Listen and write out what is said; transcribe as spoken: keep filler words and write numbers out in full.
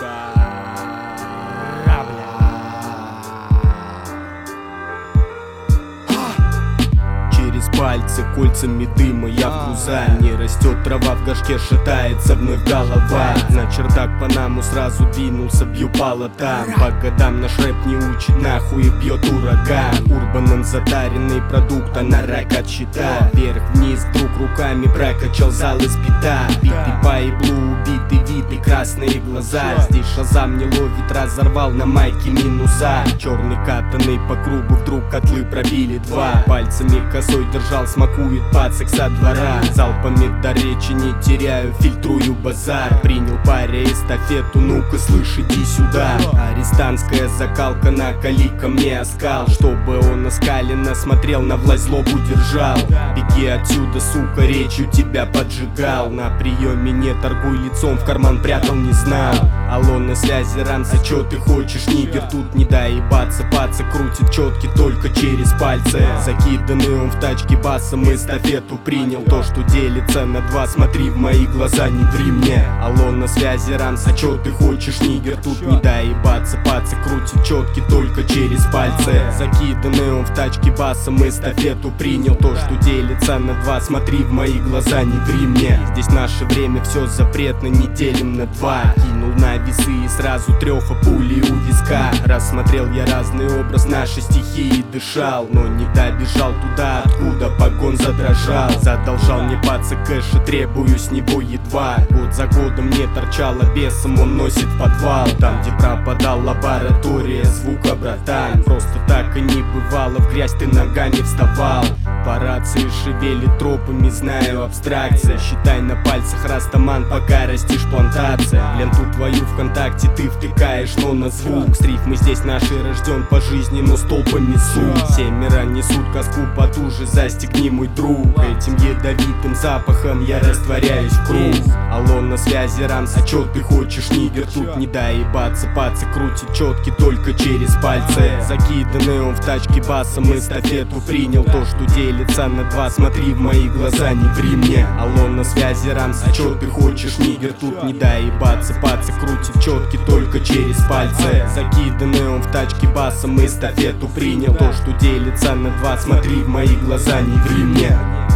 Через пальцы кольцами дыма я в груза. Не растет трава, в горшке шатается вновь голова. На чердак Панаму сразу двинулся, бью по лотам. По годам наш рэп не учит, нахуй бьет ураган. Урбаном затаренный продукт, а на рак от щита. Вверх-вниз, друг руками прокачал зал из бита. Битый по иглу, убитый вид и красные глаза. Здесь шазам не ловит, разорвал на майке минуса. Черный катанный по кругу, вдруг котлы пробили два. Пальцами косой держал, смакует пацак со двора. Залпами до речи не теряю, фильтрую базар. Принял паря эстафету, ну-ка слышь, иди сюда. Арестантская закалка, накали ко мне оскал. Чтобы он оскаленно смотрел, на власть злобу держал. Беги отсюда, сука, речью тебя поджигал. На приеме не торгуй лицом, в карман прятал, не знал. Алло, на связи, Рамс, а чё ты хочешь, нигер? Тут не доебаться, паца крутит четки только через пальцы. Закиданный он в тачке басом, эстафету принял. То, что делится на два, смотри в мои глаза, не ври мне. Алло, на связи, Рамс, а чё ты хочешь, нигер? Тут не доебаться, паца крутит четки только через пальцы. Закиданный он в тачке басом, эстафету принял. То, что делится на два, смотри в мои глаза, не ври мне. Здесь наше время, все запретно, не делим на два. Кинул на весы и сразу треха пули у виска. Рассмотрел я разный образ нашей стихии, дышал, но не добежал туда, откуда погон задрожал. Задолжал мне паца кэша, требую с него едва. Год за годом не торчало бесом, он носит в подвал. Там, где пропадал лаборатория звука, братан. Просто так и не бывало, в грязь ты ногами вставал. По рации шевелит тропами, знаю абстракция. Считай на пальцах растаман, пока растишь плантация. Ленту твою ВКонтакте ты втыкаешь, но на звук. С рифмы здесь наши рожден по жизни, но столпами суд. Семеро несут коску потуже, застегни, мой друг. Этим ядовитым запахом я растворяюсь в круг. Алло, на связи, Рамс, а чё ты хочешь, нигер? Тут не доебаться, пацы крутит четки только через пальцы. Закиданный он в тачке басом, эстафету принял. То, что делится на два, смотри в мои глаза, не ври мне. Алло, на связи, Рамс, а чё ты хочешь, нигер? Тут не доебаться, пацы крутит четки только через пальцы. Закиданный он в тачке басом, эстафету принял. То, что делится на два, смотри в мои глаза, не ври мне.